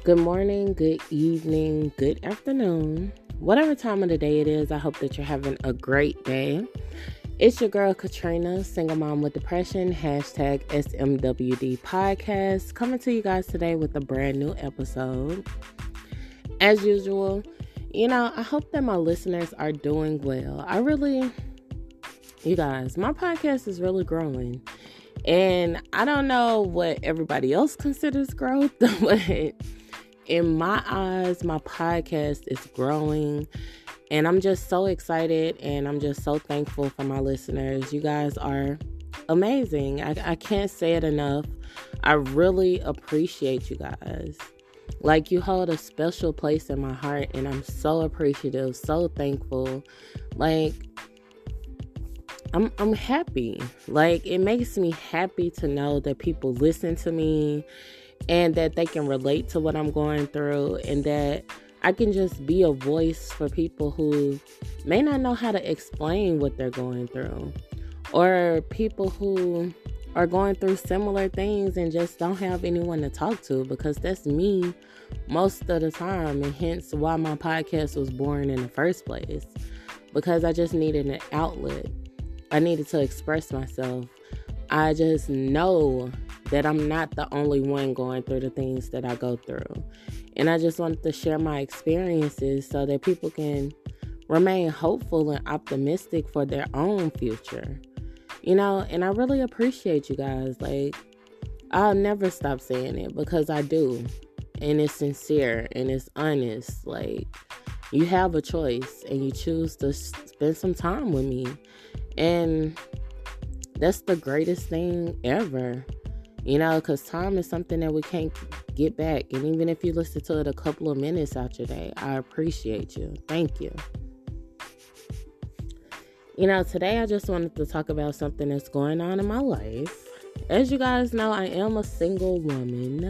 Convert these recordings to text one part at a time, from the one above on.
Good morning, good evening, good afternoon. Whatever time of the day it is, I hope that you're having a great day. It's your girl Katrina, single mom with depression, hashtag SMWD podcast, coming to you guys today with a brand new episode. As usual, I hope that my listeners are doing well. You guys, my podcast is really growing. And I don't know what everybody else considers growth, but in my eyes, my podcast is growing. And I'm just so excited and I'm just so thankful for my listeners. You guys are amazing. I can't say it enough. I really appreciate you guys. Like, you hold a special place in my heart, and I'm so appreciative, so thankful. Like, I'm happy. Like, it makes me happy to know that people listen to me and that they can relate to what I'm going through, and that I can just be a voice for people who may not know how to explain what they're going through, or people who are going through similar things and just don't have anyone to talk to, because that's me most of the time, and hence why my podcast was born in the first place, because I just needed an outlet. I needed to express myself. I just know that I'm not the only one going through the things that I go through. And I just wanted to share my experiences so that people can remain hopeful and optimistic for their own future. And I really appreciate you guys. Like, I'll never stop saying it, because I do. And it's sincere and it's honest. Like, you have a choice and you choose to spend some time with me. And that's the greatest thing ever. Because time is something that we can't get back. And even if you listen to it a couple of minutes out your day, I appreciate you. Thank you. Today I just wanted to talk about something that's going on in my life. As you guys know, I am a single woman.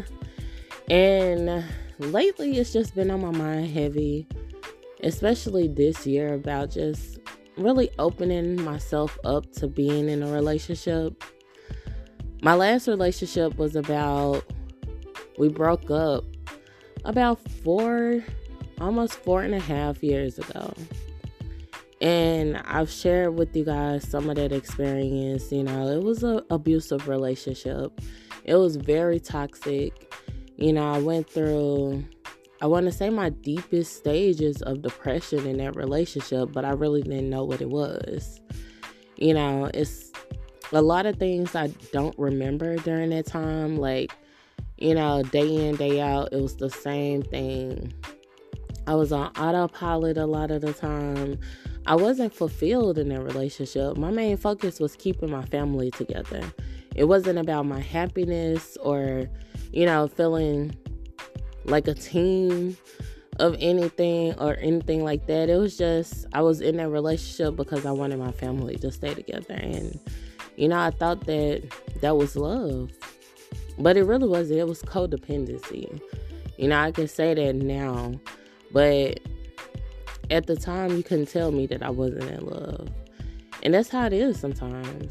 And lately it's just been on my mind heavy, especially this year, about just really opening myself up to being in a relationship. My last relationship was we broke up about almost 4.5 years ago. And I've shared with you guys some of that experience. It was an abusive relationship. It was very toxic. I went through, I want to say, my deepest stages of depression in that relationship, but I really didn't know what it was. It's a lot of things I don't remember during that time. Like, day in, day out, it was the same thing. I was on autopilot a lot of the time. I wasn't fulfilled in that relationship. My main focus was keeping my family together. It wasn't about my happiness or, feeling like a team of anything or anything like that. It was just, I was in that relationship because I wanted my family to stay together. And, I thought that was love. But it really wasn't. It was codependency. I can say that now. But at the time, you couldn't tell me that I wasn't in love. And that's how it is sometimes.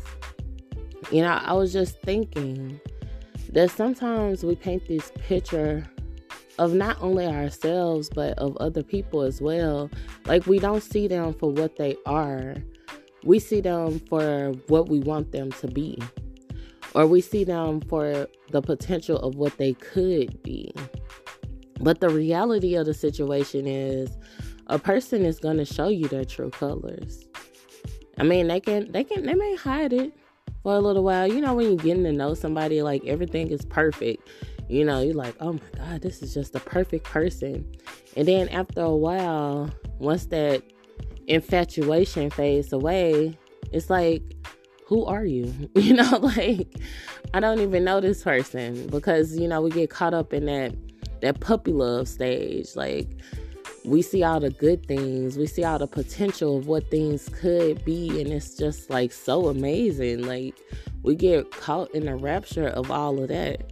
I was just thinking that sometimes we paint this picture of not only ourselves, but of other people as well. Like, we don't see them for what they are. We see them for what we want them to be. Or we see them for the potential of what they could be. But the reality of the situation is, a person is going to show you their true colors. I mean, they may hide it for a little while. When you're getting to know somebody, like, everything is perfect. You're like, oh my God, this is just the perfect person. And then after a while, once that infatuation fades away, it's like, who are you? Like, I don't even know this person, because, we get caught up in that puppy love stage. Like, we see all the good things. We see all the potential of what things could be. And it's just, like, so amazing. Like, we get caught in the rapture of all of that.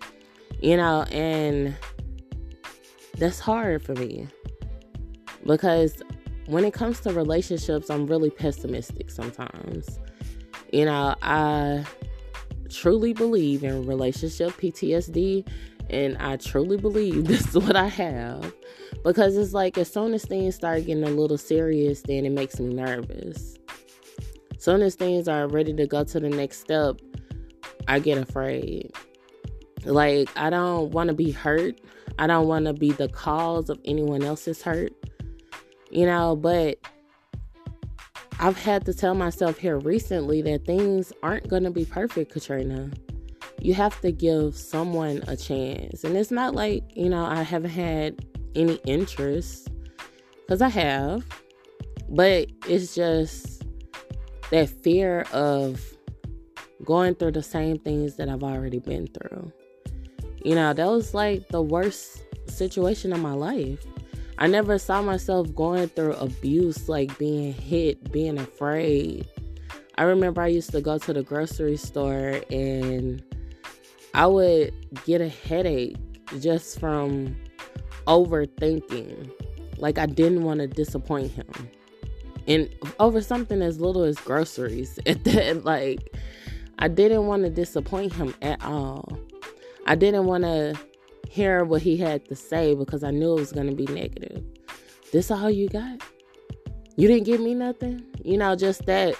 And that's hard for me. Because when it comes to relationships, I'm really pessimistic sometimes. I truly believe in relationship PTSD, And I truly believe this is what I have. Because it's like as soon as things start getting a little serious, then it makes me nervous. As soon as things are ready to go to the next step, I get afraid. Like, I don't want to be hurt. I don't want to be the cause of anyone else's hurt. But I've had to tell myself here recently that things aren't going to be perfect, Katrina. You have to give someone a chance. And it's not like, I haven't had any interest, because I have. But it's just that fear of going through the same things that I've already been through. That was like the worst situation of my life. I never saw myself going through abuse, like being hit, being afraid. I remember I used to go to the grocery store and I would get a headache just from overthinking. Like, I didn't want to disappoint him. And over something as little as groceries. I didn't want to disappoint him at all. I didn't want to hear what he had to say because I knew it was going to be negative. This all you got? You didn't give me nothing? Just that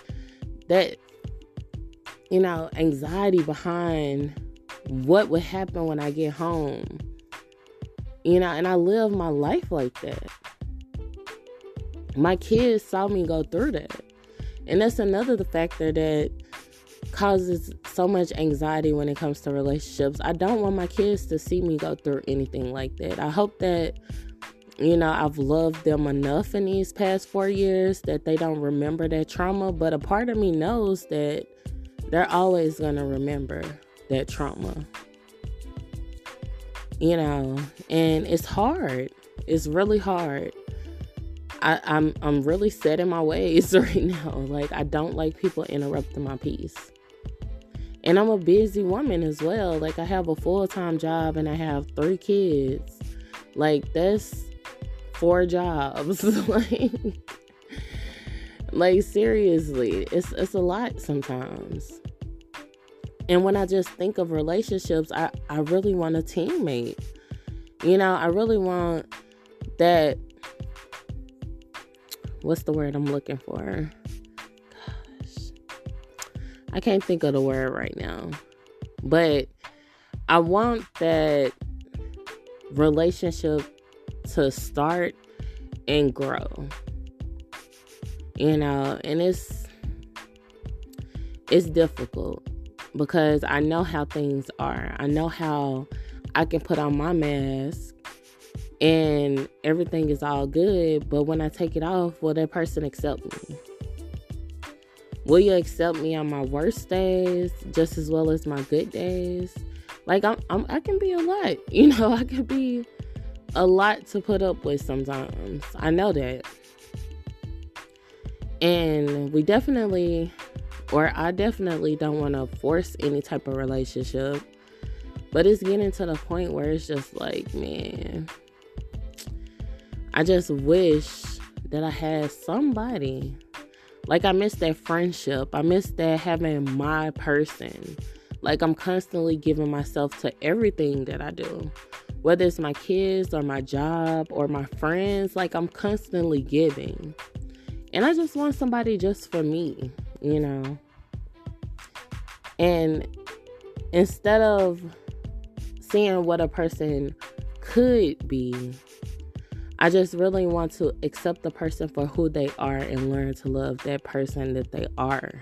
anxiety behind what would happen when I get home. And I live my life like that. My kids saw me go through that. And that's another factor that causes so much anxiety when it comes to relationships. I don't want my kids to see me go through anything like that. I hope that, I've loved them enough in these past 4 years that they don't remember that trauma. But a part of me knows that they're always going to remember that trauma. And it's hard. It's really hard. I'm really set in my ways right now. Like, I don't like people interrupting my peace. And I'm a busy woman as well. Like, I have a full-time job and I have 3 kids. Like, that's 4 jobs. like seriously, it's a lot sometimes. And when I just think of relationships, I really want a teammate. I really want that. What's the word I'm looking for? Gosh. I can't think of the word right now. But I want that relationship to start and grow. And it's difficult because I know how things are. I know how I can put on my mask and everything is all good, but when I take it off, will that person accept me? Will you accept me on my worst days just as well as my good days? Like, I can be a lot. I can be a lot to put up with sometimes. I know that. And I definitely don't want to force any type of relationship. But it's getting to the point where it's just like, man, I just wish that I had somebody. Like, I miss that friendship. I miss that having my person. Like, I'm constantly giving myself to everything that I do. Whether it's my kids or my job or my friends, like, I'm constantly giving. And I just want somebody just for me, And instead of seeing what a person could be, I just really want to accept the person for who they are and learn to love that person that they are.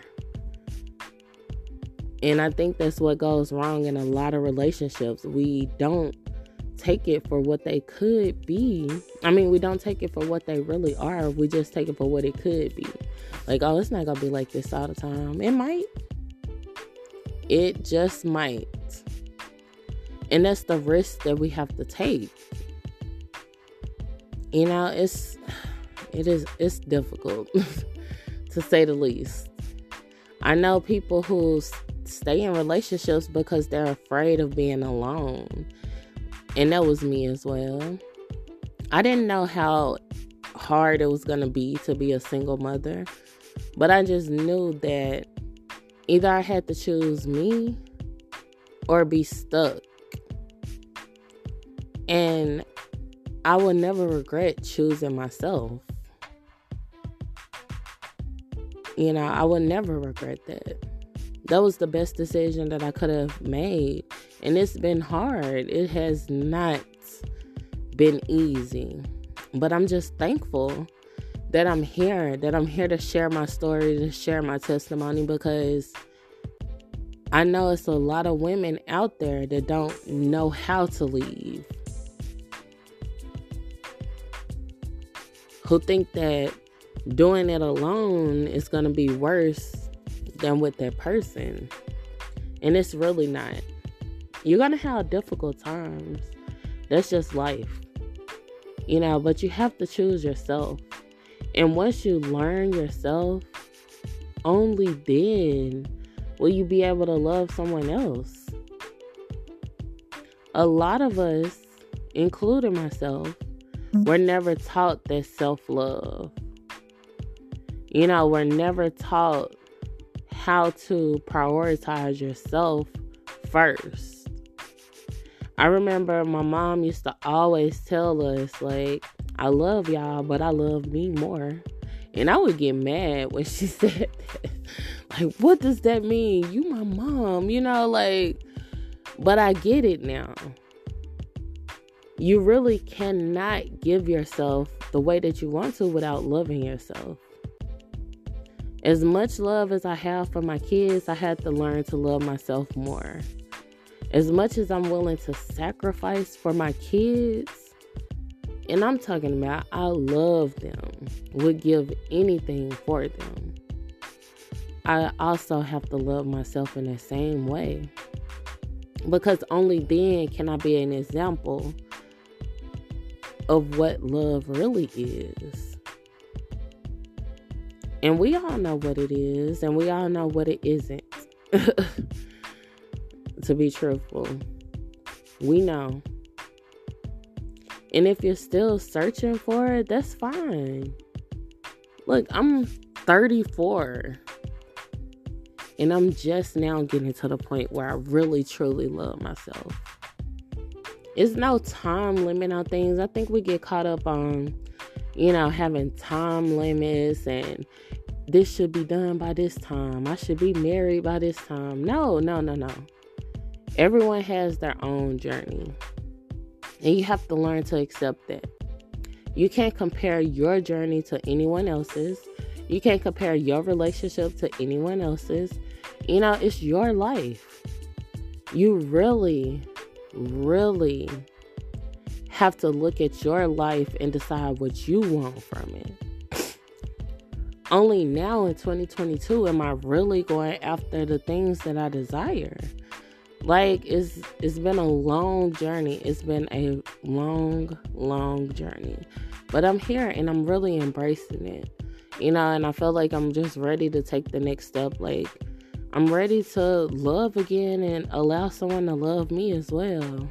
And I think that's what goes wrong in a lot of relationships. We don't take it for what they could be. I mean, we don't take it for what they really are. We just take it for what it could be. Like, oh, it's not going to be like this all the time. It might. It just might. And that's the risk that we have to take. It's difficult to say the least. I know people who stay in relationships because they're afraid of being alone. And that was me as well. I didn't know how hard it was going to be a single mother. But I just knew that either I had to choose me or be stuck. And I will never regret choosing myself. I would never regret that. That was the best decision that I could have made. And it's been hard. It has not been easy. But I'm just thankful that I'm here to share my story, to share my testimony, because I know it's a lot of women out there that don't know how to leave. Who think that doing it alone is going to be worse than with that person. And it's really not. You're going to have difficult times. That's just life. But you have to choose yourself. And once you learn yourself, only then will you be able to love someone else. A lot of us, including myself, we're never taught that self-love. We're never taught how to prioritize yourself first. I remember my mom used to always tell us, like, I love y'all, but I love me more. And I would get mad when she said that. Like, what does that mean? You my mom, but I get it now. You really cannot give yourself the way that you want to without loving yourself. As much love as I have for my kids, I had to learn to love myself more. As much as I'm willing to sacrifice for my kids, and I'm talking about I love them, would give anything for them, I also have to love myself in the same way. Because only then can I be an example of what love really is. And we all know what it is, and we all know what it isn't. To be truthful, we know. And if you're still searching for it, that's fine. Look, I'm 34. And I'm just now getting to the point where I really, truly love myself. It's no time limit on things. I think we get caught up on, having time limits and this should be done by this time. I should be married by this time. No. Everyone has their own journey. And you have to learn to accept that. You can't compare your journey to anyone else's. You can't compare your relationship to anyone else's. It's your life. You really, really have to look at your life and decide what you want from it. Only now in 2022 am I really going after the things that I desire. Like, it's been a long journey. It's been a long, long journey. But I'm here and I'm really embracing it. And I feel like I'm just ready to take the next step. Like, I'm ready to love again and allow someone to love me as well.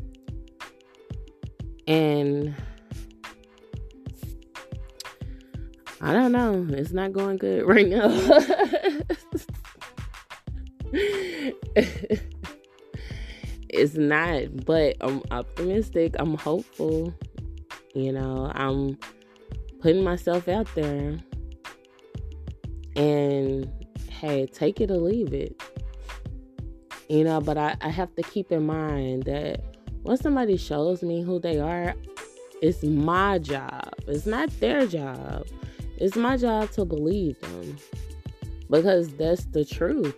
And I don't know. It's not going good right now. It's not, but I'm optimistic. I'm hopeful. I'm putting myself out there. And hey, take it or leave it. But I have to keep in mind that when somebody shows me who they are, it's my job. It's not their job. It's my job to believe them. Because that's the truth,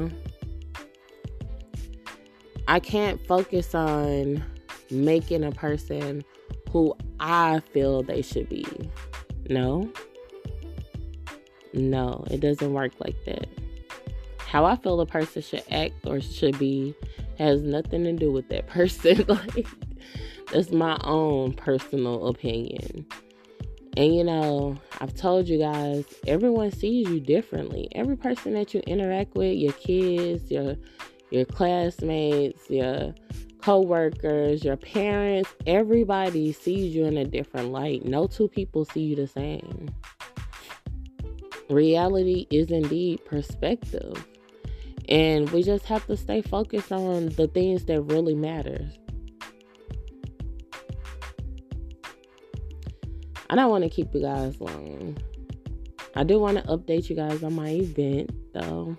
I can't focus on making a person who I feel they should be. No, it doesn't work like that. How I feel a person should act or should be has nothing to do with that person. Like, that's my own personal opinion. And I've told you guys, everyone sees you differently. Every person that you interact with, your kids, your classmates, your co-workers, your parents, everybody sees you in a different light. No two people see you the same. Reality is indeed perspective. And we just have to stay focused on the things that really matter. I don't want to keep you guys long. I do want to update you guys on my event, though.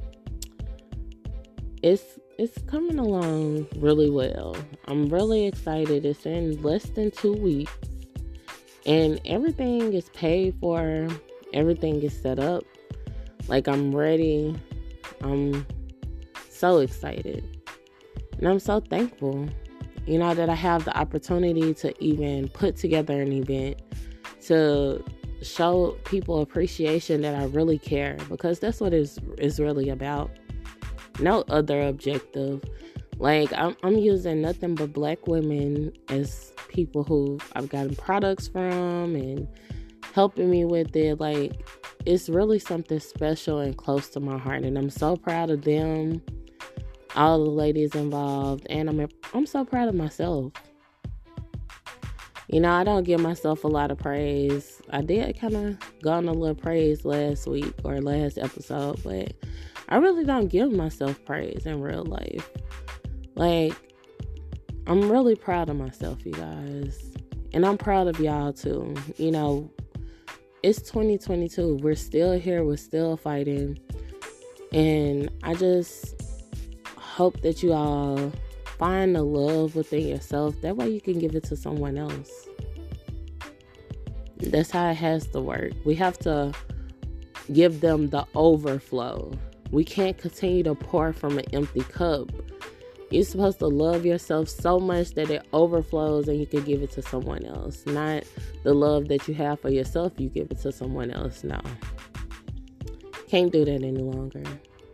It's coming along really well. I'm really excited. It's in less than 2 weeks. And everything is paid for. Everything is set up. Like, I'm ready. I'm so excited. And I'm so thankful, that I have the opportunity to even put together an event to show people appreciation that I really care, because that's what it's really about. No other objective. Like, I'm using nothing but Black women as people who I've gotten products from and helping me with it. Like, it's really something special and close to my heart, and I'm so proud of them, all the ladies involved, and I'm so proud of myself. I don't give myself a lot of praise. I did kind of go on a little praise last week or last episode, but I really don't give myself praise in real life. Like, I'm really proud of myself, you guys. And I'm proud of y'all too. It's 2022. We're still here. We're still fighting. And I just hope that you all find the love within yourself. That way you can give it to someone else. That's how it has to work. We have to give them the overflow. We can't continue to pour from an empty cup. You're supposed to love yourself so much that it overflows and you can give it to someone else. Not the love that you have for yourself, you give it to someone else. No. Can't do that any longer.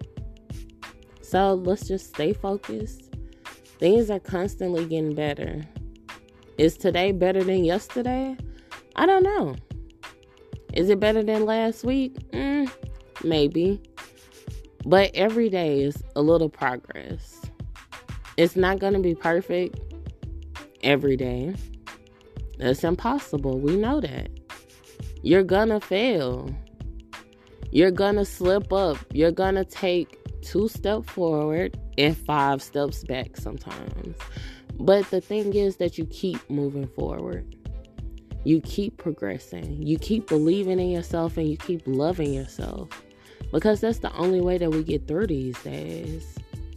So let's just stay focused. Things are constantly getting better. Is today better than yesterday? I don't know. Is it better than last week? Maybe. But every day is a little progress. It's not going to be perfect every day. That's impossible. We know that. You're going to fail. You're going to slip up. You're going to take 2 steps forward and 5 steps back sometimes. But the thing is that you keep moving forward. You keep progressing. You keep believing in yourself and you keep loving yourself. Because that's the only way that we get through these days.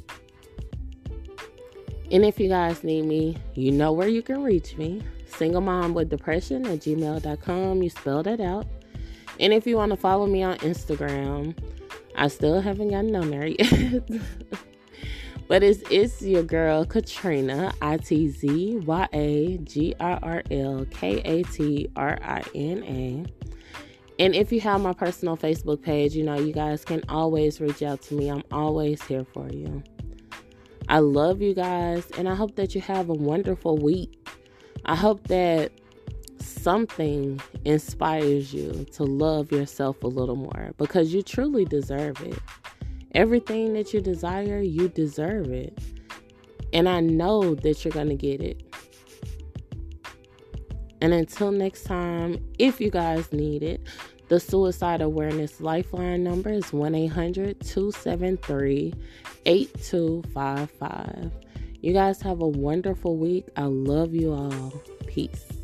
And if you guys need me, you know where you can reach me. singlemomwithdepression@gmail.com. You spell that out. And if you want to follow me on Instagram, I still haven't gotten on there yet. But it's your girl, Katrina, ITZYAGRRLKATRINA. And if you have my personal Facebook page, you guys can always reach out to me. I'm always here for you. I love you guys, and I hope that you have a wonderful week. I hope that something inspires you to love yourself a little more, because you truly deserve it. Everything that you desire, you deserve it. And I know that you're going to get it. And until next time, if you guys need it, the Suicide Awareness Lifeline number is 1-800-273-8255. You guys have a wonderful week. I love you all. Peace.